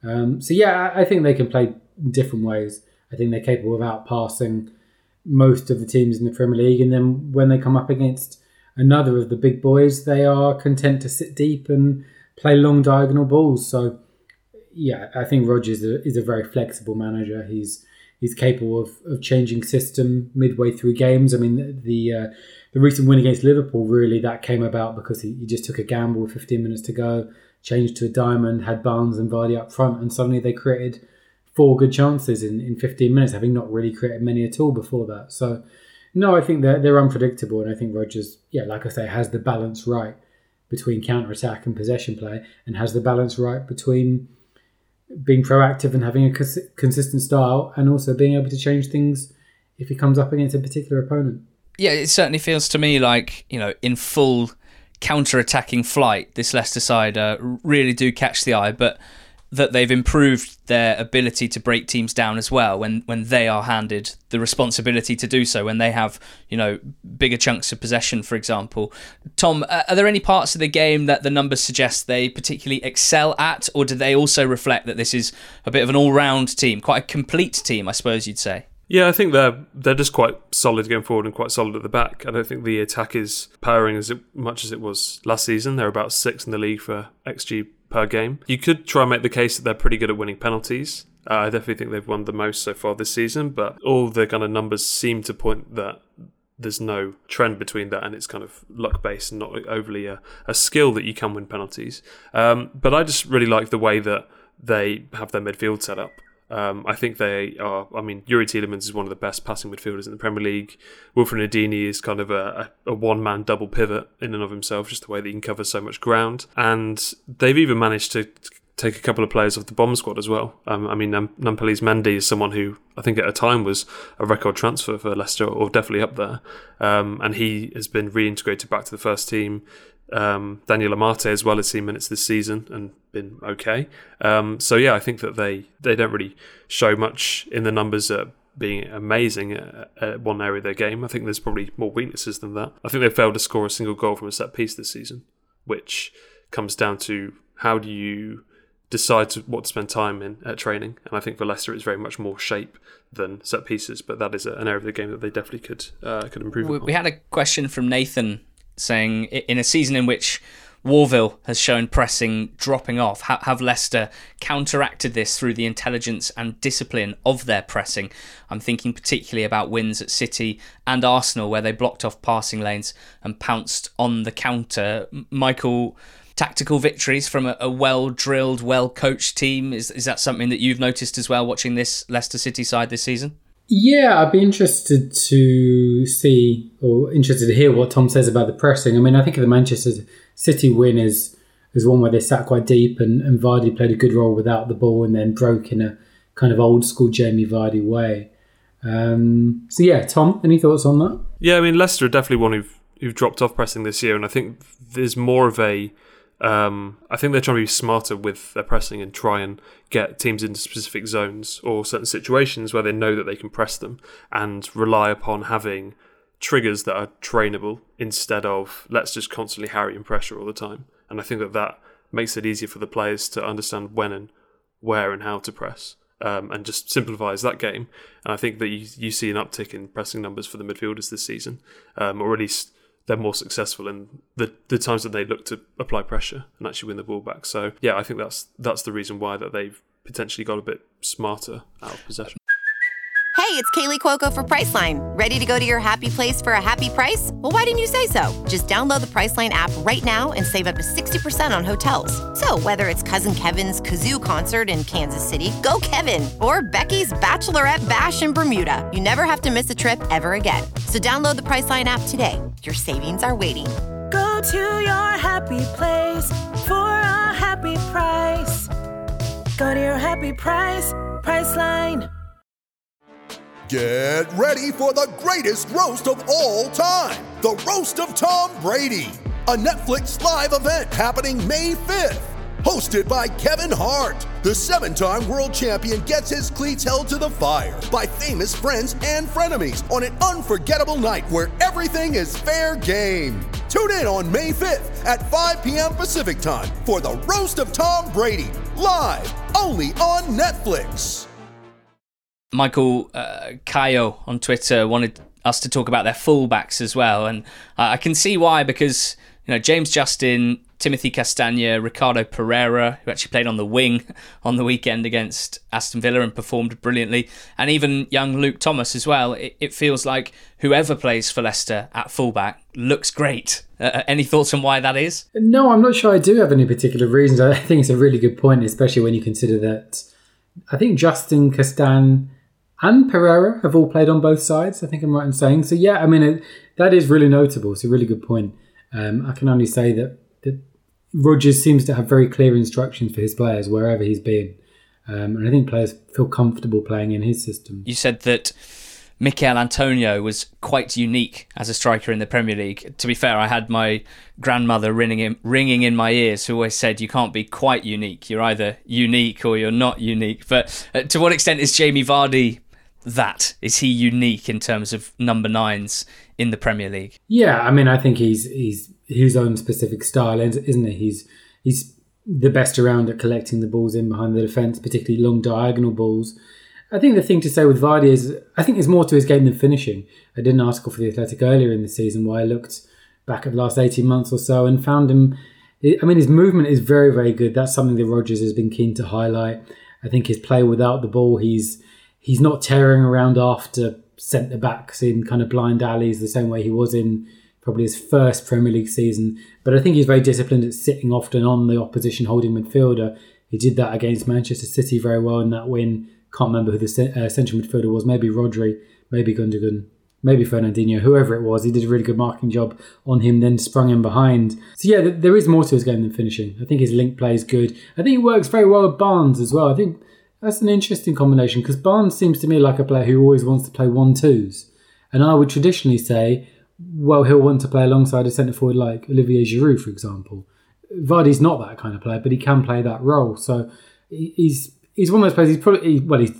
Speaker 9: I think they can play different ways. I think they're capable of outpassing most of the teams in the Premier League, and then when they come up against another of the big boys, they are content to sit deep and play long diagonal balls. So I think Rodgers is a very flexible manager. He's capable of changing system midway through games. The recent win against Liverpool, really, that came about because he just took a gamble with 15 minutes to go, changed to a diamond, had Barnes and Vardy up front, and suddenly they created 4 good chances in 15 minutes, having not really created many at all before that. So, no, I think they're unpredictable, and I think Rodgers, like I say, has the balance right between counter-attack and possession play, and has the balance right between being proactive and having a consistent style, and also being able to change things if he comes up against a particular opponent.
Speaker 7: Yeah, it certainly feels to me like, in full counter-attacking flight, this Leicester side really do catch the eye, but that they've improved their ability to break teams down as well when they are handed the responsibility to do so, when they have, bigger chunks of possession, for example. Tom, are there any parts of the game that the numbers suggest they particularly excel at, or do they also reflect that this is a bit of an all-round team, quite a complete team, I suppose you'd say?
Speaker 8: Yeah, I think they're just quite solid going forward and quite solid at the back. I don't think the attack is powering as much as it was last season. They're about 6th in the league for XG per game. You could try and make the case that they're pretty good at winning penalties. I definitely think they've won the most so far this season, but all the kind of numbers seem to point that there's no trend between that, and it's kind of luck-based and not overly a skill that you can win penalties. But I just really like the way that they have their midfield set up. I think they are... Youri Tielemans is one of the best passing midfielders in the Premier League. Wilfred Ndidi is kind of a one-man double pivot in and of himself, just the way that he can cover so much ground. And they've even managed to take a couple of players off the bomb squad as well. Nampalys Mendy is someone who I think at a time was a record transfer for Leicester, or definitely up there. And he has been reintegrated back to the first team. Daniel Amate as well has seen minutes this season and been okay. I think that they don't really show much in the numbers at being amazing at one area of their game. I think there's probably more weaknesses than that. I think they've failed to score a single goal from a set piece this season, which comes down to how do you decide what to spend time in at training. And I think for Leicester it's very much more shape than set pieces, but that is an area of the game that they definitely could improve upon.
Speaker 7: We had a question from Nathan saying, in a season in which Warville has shown pressing dropping off, have Leicester counteracted this through the intelligence and discipline of their pressing? I'm thinking particularly about wins at City and Arsenal, where they blocked off passing lanes and pounced on the counter. Michael, tactical victories from a well-drilled, well-coached team, is that something that you've noticed as well watching this Leicester City side this season?
Speaker 9: Yeah, I'd be interested to hear what Tom says about the pressing. I mean, I think the Manchester City win is one where they sat quite deep and Vardy played a good role without the ball and then broke in a kind of old school Jamie Vardy way. So yeah, Tom, any thoughts on that?
Speaker 8: Yeah, I mean, Leicester are definitely one who've dropped off pressing this year, and I think there's more of a... I think they're trying to be smarter with their pressing and try and get teams into specific zones or certain situations where they know that they can press them and rely upon having triggers that are trainable instead of let's just constantly harry and pressure all the time. And I think that makes it easier for the players to understand when and where and how to press. And just simplifies that game. And I think that you see an uptick in pressing numbers for the midfielders this season, or at least they're more successful in the times that they look to apply pressure and actually win the ball back. So yeah, I think that's the reason why that they've potentially got a bit smarter out of possession.
Speaker 6: Hey, it's Kaylee Cuoco for Priceline. Ready to go to your happy place for a happy price? Well, why didn't you say so? Just download the Priceline app right now and save up to 60% on hotels. So whether it's Cousin Kevin's Kazoo Concert in Kansas City, go Kevin, or Becky's Bachelorette Bash in Bermuda, you never have to miss a trip ever again. So download the Priceline app today. Your savings are waiting.
Speaker 10: Go to your happy place for a happy price. Go to your happy price, Priceline.
Speaker 11: Get ready for the greatest roast of all time, the Roast of Tom Brady, a Netflix live event happening May 5th. Hosted by Kevin Hart, the 7-time world champion gets his cleats held to the fire by famous friends and frenemies on an unforgettable night where everything is fair game. Tune in on May 5th at 5 p.m. Pacific time for the Roast of Tom Brady, live only on Netflix.
Speaker 7: Michael Kayo on Twitter wanted us to talk about their fullbacks as well, and I can see why, because James Justin, Timothy Castagne, Ricardo Pereira, who actually played on the wing on the weekend against Aston Villa and performed brilliantly, and even young Luke Thomas as well. It feels like whoever plays for Leicester at fullback looks great. Any thoughts on why that is?
Speaker 9: No, I'm not sure I do have any particular reasons. I think it's a really good point, especially when you consider that I think Justin, Castagne and Pereira have all played on both sides, I think I'm right in saying. So yeah, I mean, that is really notable. It's a really good point. I can only say that Rodgers seems to have very clear instructions for his players wherever he's been. And I think players feel comfortable playing in his system.
Speaker 7: You said that Mikel Antonio was quite unique as a striker in the Premier League. To be fair, I had my grandmother ringing in my ears, who always said you can't be quite unique. You're either unique or you're not unique. But to what extent is Jamie Vardy that? Is he unique in terms of number 9s in the Premier League?
Speaker 9: Yeah, I mean, I think he's his own specific style, isn't he? He's the best around at collecting the balls in behind the defence, particularly long diagonal balls. I think the thing to say with Vardy is I think there's more to his game than finishing. I did an article for The Athletic earlier in the season where I looked back at the last 18 months or so and found him... I mean, his movement is very, very good. That's something that Rodgers has been keen to highlight. I think his play without the ball, he's not tearing around after centre-backs in kind of blind alleys the same way he was in probably his first Premier League season. But I think he's very disciplined at sitting often on the opposition holding midfielder. He did that against Manchester City very well in that win. Can't remember who the central midfielder was. Maybe Rodri, maybe Gundogan, maybe Fernandinho, whoever it was. He did a really good marking job on him, then sprung him behind. So yeah, there is more to his game than finishing. I think his link play is good. I think he works very well with Barnes as well. I think that's an interesting combination because Barnes seems to me like a player who always wants to play 1-2s. And I would traditionally say, well, he'll want to play alongside a centre-forward like Olivier Giroud, for example. Vardy's not that kind of player, but he can play that role. So he's one of those players. He's probably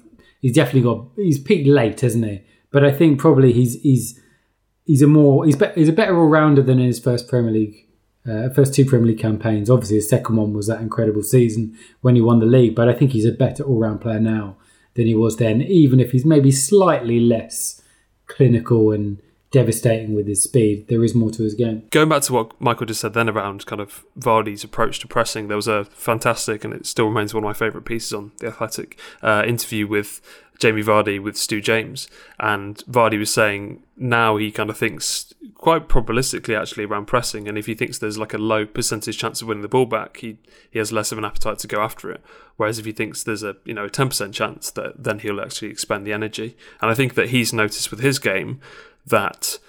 Speaker 9: he's peaked late, hasn't he? But I think probably he's a better all-rounder than in his first two Premier League campaigns. Obviously, his second one was that incredible season when he won the league. But I think he's a better all-round player now than he was then, even if he's maybe slightly less clinical and devastating with his speed. There is more to his game.
Speaker 8: Going back to what Michael just said then around kind of Vardy's approach to pressing, there was a fantastic, and it still remains one of my favourite pieces on The Athletic, interview with Jamie Vardy with Stu James, and Vardy was saying now he kind of thinks quite probabilistically actually around pressing, and if he thinks there's like a low percentage chance of winning the ball back, he has less of an appetite to go after it. Whereas if he thinks there's a 10% chance, that then he'll actually expend the energy. And I think that he's noticed with his game that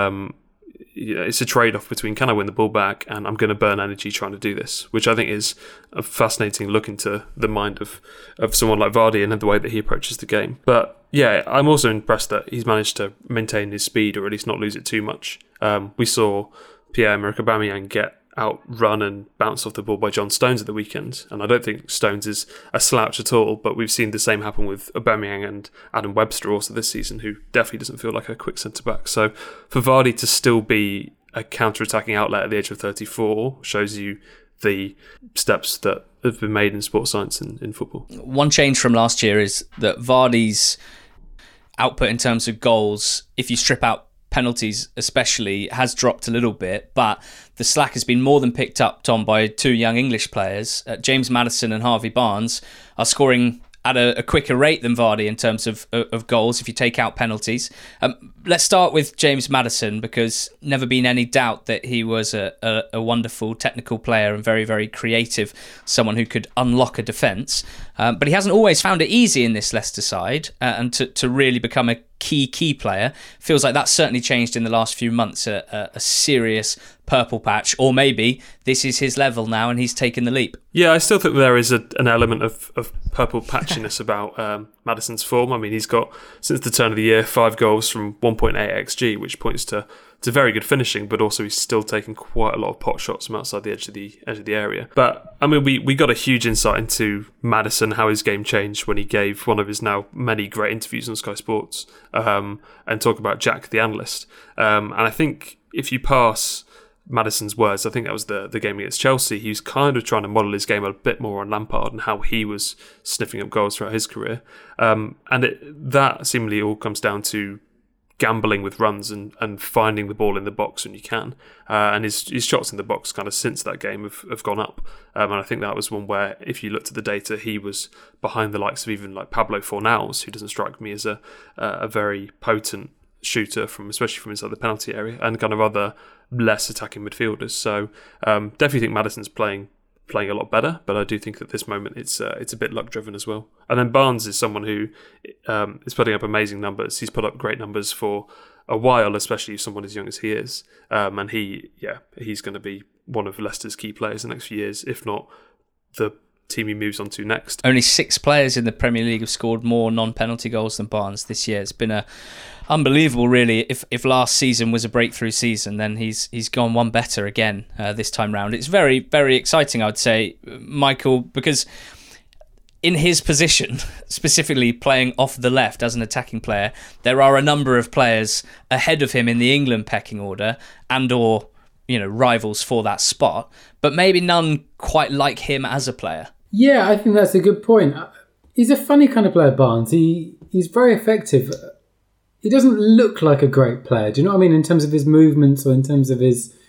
Speaker 8: it's a trade-off between can I win the ball back and I'm going to burn energy trying to do this, which I think is a fascinating look into the mind of someone like Vardy and the way that he approaches the game. But yeah, I'm also impressed that he's managed to maintain his speed, or at least not lose it too much. We saw Pierre-Emerick Aubameyang get outrun and bounced off the ball by John Stones at the weekend, and I don't think Stones is a slouch at all, but we've seen the same happen with Aubameyang and Adam Webster also this season, who definitely doesn't feel like a quick centre-back. So for Vardy to still be a counter-attacking outlet at the age of 34 shows you the steps that have been made in sports science in football.
Speaker 7: One change from last year is that Vardy's output in terms of goals, if you strip out penalties especially, has dropped a little bit, but the slack has been more than picked up, Tom, by two young English players. James Maddison and Harvey Barnes are scoring at a quicker rate than Vardy in terms of goals if you take out penalties. Let's start with James Maddison, because never been any doubt that he was a wonderful technical player and very, very creative, someone who could unlock a defence. But he hasn't always found it easy in this Leicester side, and to really become a key player. Feels like that's certainly changed in the last few months, a serious purple patch, or maybe this is his level now and he's taken the leap.
Speaker 8: Yeah, I still think there is an element of purple patchiness about Maddison's form. I mean, he's got, since the turn of the year, 5 goals from 1.8 XG, which points to very good finishing, but also he's still taking quite a lot of pot shots from outside the edge of the area. But I mean, we got a huge insight into Maddison, how his game changed when he gave one of his now many great interviews on Sky Sports, and talk about Jack the analyst. And I think if you pass Maddison's words, I think that was the game against Chelsea, he was kind of trying to model his game a bit more on Lampard and how he was sniffing up goals throughout his career. That seemingly all comes down to gambling with runs and finding the ball in the box when you can. And his shots in the box kind of since that game have gone up. And I think that was one where, if you looked at the data, he was behind the likes of even like Pablo Fornals, who doesn't strike me as a very potent shooter, especially from inside the penalty area, and kind of other less attacking midfielders. So definitely think Maddison's playing a lot better, but I do think at this moment it's a bit luck driven as well. And then Barnes is someone who is putting up amazing numbers. He's put up great numbers for a while, especially someone as young as he is. And he's going to be one of Leicester's key players in the next few years, if not the team he moves on to next.
Speaker 7: Only 6 players in the Premier League have scored more non-penalty goals than Barnes this year. It's been unbelievable, really. If last season was a breakthrough season, then he's gone one better again this time round. It's very, very exciting, I would say, Michael, because in his position, specifically playing off the left as an attacking player, there are a number of players ahead of him in the England pecking order and/or rivals for that spot, but maybe none quite like him as a player.
Speaker 9: Yeah, I think that's a good point. He's a funny kind of player, Barnes. He's very effective. He doesn't look like a great player. Do you know what I mean? In terms of his movements, or in terms of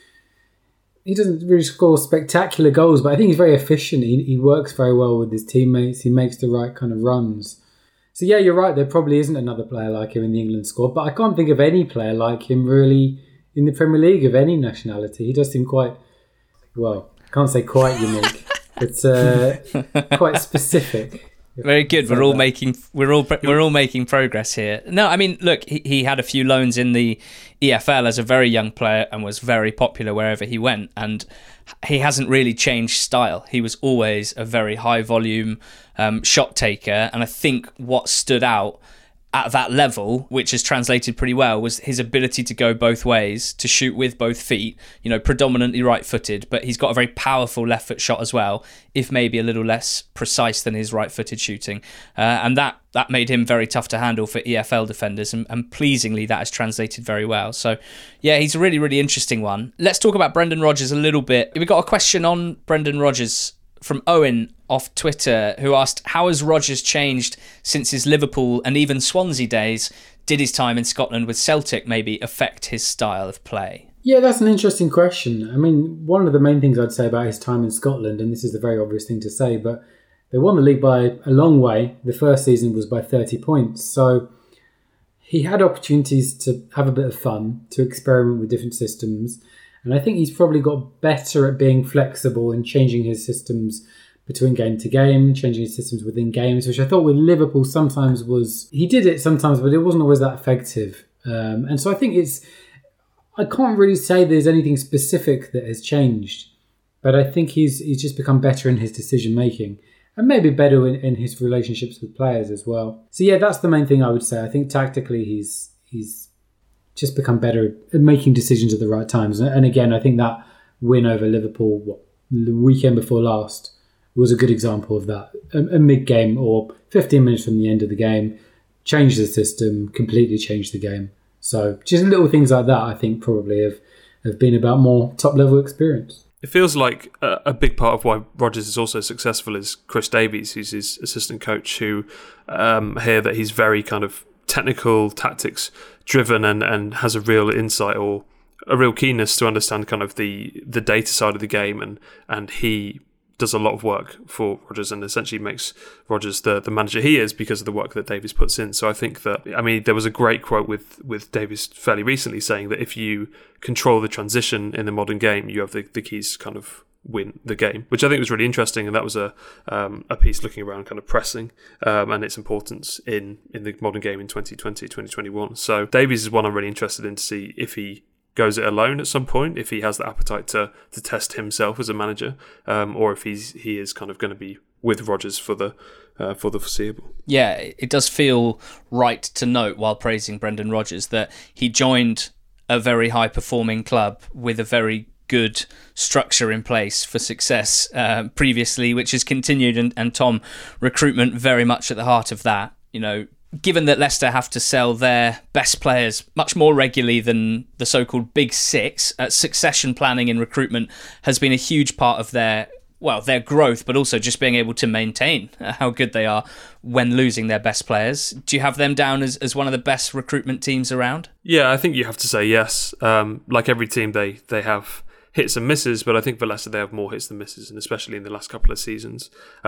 Speaker 9: he doesn't really score spectacular goals, but I think he's very efficient. He works very well with his teammates. He makes the right kind of runs. So yeah, you're right. There probably isn't another player like him in the England squad, but I can't think of any player like him really in the Premier League of any nationality. He does seem quite, well, I can't say quite unique. It's quite specific.
Speaker 7: Very good. We're all making progress here. No, I mean, look, he had a few loans in the EFL as a very young player and was very popular wherever he went. And he hasn't really changed style. He was always a very high volume shot taker. And I think what stood out at that level, which has translated pretty well, was his ability to go both ways, to shoot with both feet, predominantly right-footed, but he's got a very powerful left-foot shot as well, if maybe a little less precise than his right-footed shooting. And that made him very tough to handle for EFL defenders, and pleasingly that has translated very well. So yeah, he's a really, really interesting one. Let's talk about Brendan Rodgers a little bit. We got a question on Brendan Rodgers from Owen off Twitter, who asked, how has Rodgers changed since his Liverpool and even Swansea days? Did his time in Scotland with Celtic maybe affect his style of play?
Speaker 9: Yeah, that's an interesting question. I mean, one of the main things I'd say about his time in Scotland, and this is a very obvious thing to say, but They won the league by a long way. The first season was by 30 points. So he had opportunities to have a bit of fun, to experiment with different systems. And I think he's probably got better at being flexible and changing his systems between game to game, changing his systems within games, which I thought with Liverpool sometimes was... He did it sometimes, but it wasn't always that effective. And so I think I can't really say there's anything specific that has changed, but I think he's just become better in his decision making and maybe better in his relationships with players as well. So yeah, that's the main thing I would say. I think tactically he's just become better at making decisions at the right times. And again, I think that win over Liverpool the weekend before last was a good example of that. A mid-game or 15 minutes from the end of the game, changed the system, completely changed the game. So just little things like that, I think, probably have been about more top-level experience.
Speaker 8: It feels like a big part of why Rodgers is also successful is Chris Davies, who's his assistant coach, who hear that he's very kind of technical, tactics driven, and has a real insight or a real keenness to understand kind of the data side of the game, and he does a lot of work for Rodgers and essentially makes Rodgers the manager he is because of the work that Davies puts in. So I think that, there was a great quote with Davies fairly recently saying that if you control the transition in the modern game, you have the keys to kind of win the game, which I think was really interesting. And that was a piece looking around kind of pressing and its importance in the modern game in 2020, 2021. So Davies is one I'm really interested in to see if he goes it alone at some point, if he has the appetite to test himself as a manager, or if he is kind of going to be with Rodgers for the foreseeable.
Speaker 7: Yeah, it does feel right to note while praising Brendan Rodgers that he joined a very high performing club with a very good structure in place for success previously, which has continued, and Tom, recruitment very much at the heart of that. Given that Leicester have to sell their best players much more regularly than the so-called Big Six, succession planning in recruitment has been a huge part of their growth, but also just being able to maintain how good they are when losing their best players. Do you have them down as one of the best recruitment teams around?
Speaker 8: Yeah, I think you have to say yes. Like every team, they have hits and misses, but I think for Leicester they have more hits than misses, and especially in the last couple of seasons.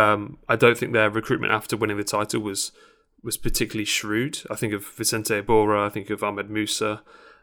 Speaker 8: I don't think their recruitment after winning the title was particularly shrewd. I think of Vicente Iborra, I think of Ahmed Musa,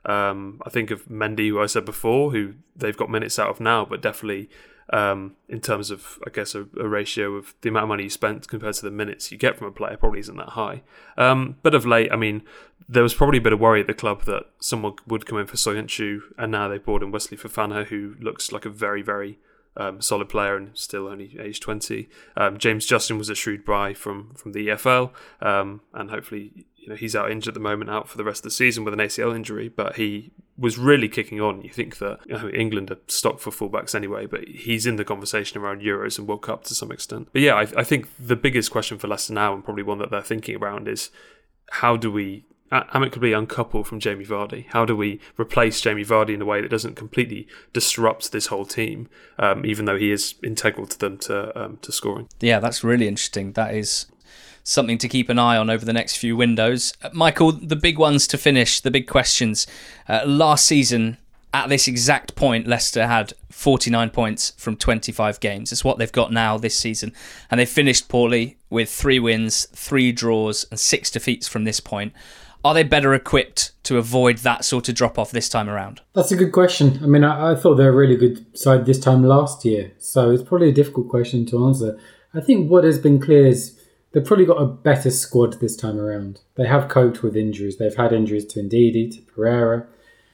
Speaker 8: I think of Mendy, who I said before, who they've got minutes out of now, but definitely in terms of, I guess, a ratio of the amount of money you spent compared to the minutes you get from a player probably isn't that high. But of late, there was probably a bit of worry at the club that someone would come in for Soyuncu, and now they've brought in Wesley Fofana, who looks like a very, very solid player and still only age 20. James Justin was a shrewd buy from the EFL, and hopefully he's out injured at the moment, out for the rest of the season with an ACL injury, but he was really kicking on. You think that England are stocked for fullbacks anyway, but he's in the conversation around Euros and World Cup to some extent. But yeah, I think the biggest question for Leicester now, and probably one that they're thinking around, is how do we amicably uncouple from Jamie Vardy? How do we replace Jamie Vardy in a way that doesn't completely disrupt this whole team, even though he is integral to them to scoring?
Speaker 7: Yeah, that's really interesting. That is something to keep an eye on over the next few windows. Michael, the big ones to finish, the big questions. Last season, at this exact point, Leicester had 49 points from 25 games. It's what they've got now this season. And they finished poorly with 3 wins, 3 draws and 6 defeats from this point. Are they better equipped to avoid that sort of drop-off this time around?
Speaker 9: That's a good question. I thought they were a really good side this time last year, so it's probably a difficult question to answer. I think what has been clear is they've probably got a better squad this time around. They have coped with injuries. They've had injuries to Ndidi, to Pereira,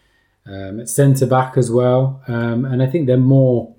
Speaker 9: at centre-back as well, and I think they're more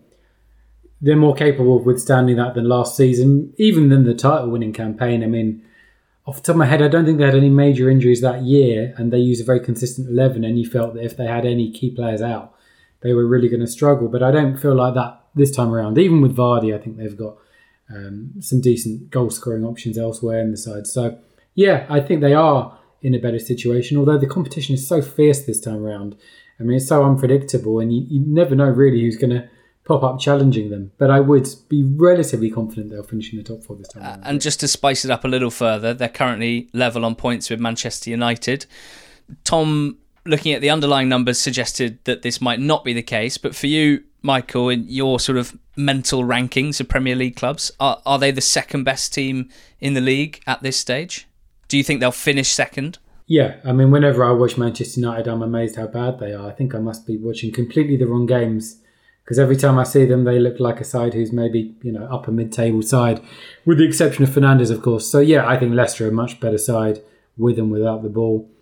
Speaker 9: capable of withstanding that than last season, even than the title-winning campaign. Off the top of my head, I don't think they had any major injuries that year, and they used a very consistent 11, and you felt that if they had any key players out, they were really going to struggle. But I don't feel like that this time around. Even with Vardy, I think they've got some decent goal-scoring options elsewhere in the side. So, yeah, I think they are in a better situation, although the competition is so fierce this time around. It's so unpredictable, and you never know really who's going to pop up challenging them, but I would be relatively confident they'll finish in the top 4 this time.
Speaker 7: And just to spice it up a little further, they're currently level on points with Manchester United. Tom, looking at the underlying numbers, suggested that this might not be the case, but for you, Michael, in your sort of mental rankings of Premier League clubs, are they the second best team in the league at this stage? Do you think they'll finish second?
Speaker 9: Yeah, I mean, whenever I watch Manchester United, I'm amazed how bad they are. I think I must be watching completely the wrong games, because every time I see them, they look like a side who's maybe, upper mid-table side, with the exception of Fernandes, of course. So yeah, I think Leicester are a much better side with and without the ball.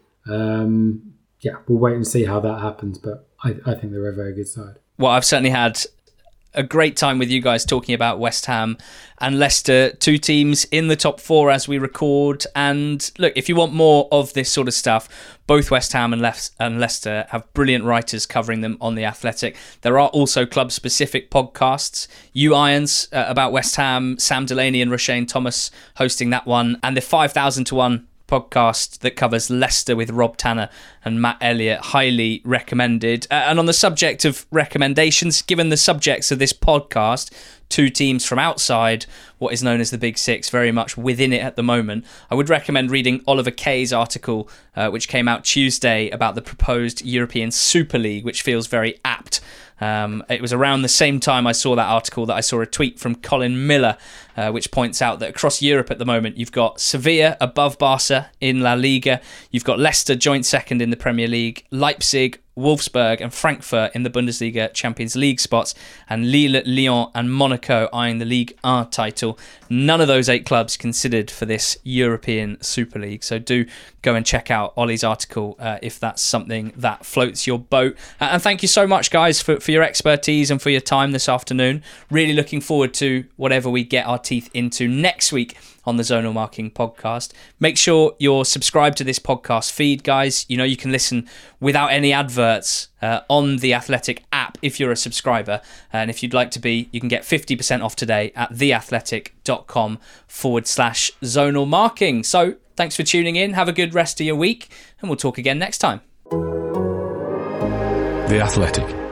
Speaker 9: Yeah, we'll wait and see how that happens, but I think they're a very good side.
Speaker 7: Well, I've certainly had a great time with you guys talking about West Ham and Leicester, two teams in the top four as we record. And look, if you want more of this sort of stuff, both West Ham and Leicester have brilliant writers covering them on The Athletic. There are also club-specific podcasts. You Irons about West Ham, Sam Delaney and Roshane Thomas hosting that one, and the 5,000 to 1 podcast that covers Leicester with Rob Tanner and Matt Elliott, highly recommended. And on the subject of recommendations, given the subjects of this podcast, two teams from outside what is known as the Big Six, very much within it at the moment, I would recommend reading Oliver Kay's article, which came out Tuesday, about the proposed European Super League, which feels very apt. It was around the same time I saw that article that I saw a tweet from Colin Miller, which points out that across Europe at the moment, you've got Sevilla above Barca in La Liga, you've got Leicester joint second in the Premier League, Leipzig, Wolfsburg and Frankfurt in the Bundesliga Champions League spots, and Lille, Lyon and Monaco eyeing the Ligue 1 title. None of those 8 clubs considered for this European Super League. So do go and check out Ollie's article if that's something that floats your boat. And thank you so much, guys, for your expertise and for your time this afternoon. Really looking forward to whatever we get our teeth into next week on the Zonal Marking podcast. Make sure you're subscribed to this podcast feed, guys. You can listen without any adverts on the Athletic app if you're a subscriber. And if you'd like to be, you can get 50% off today at theathletic.com/zonal marking. So thanks for tuning in. Have a good rest of your week, and we'll talk again next time.
Speaker 3: The Athletic.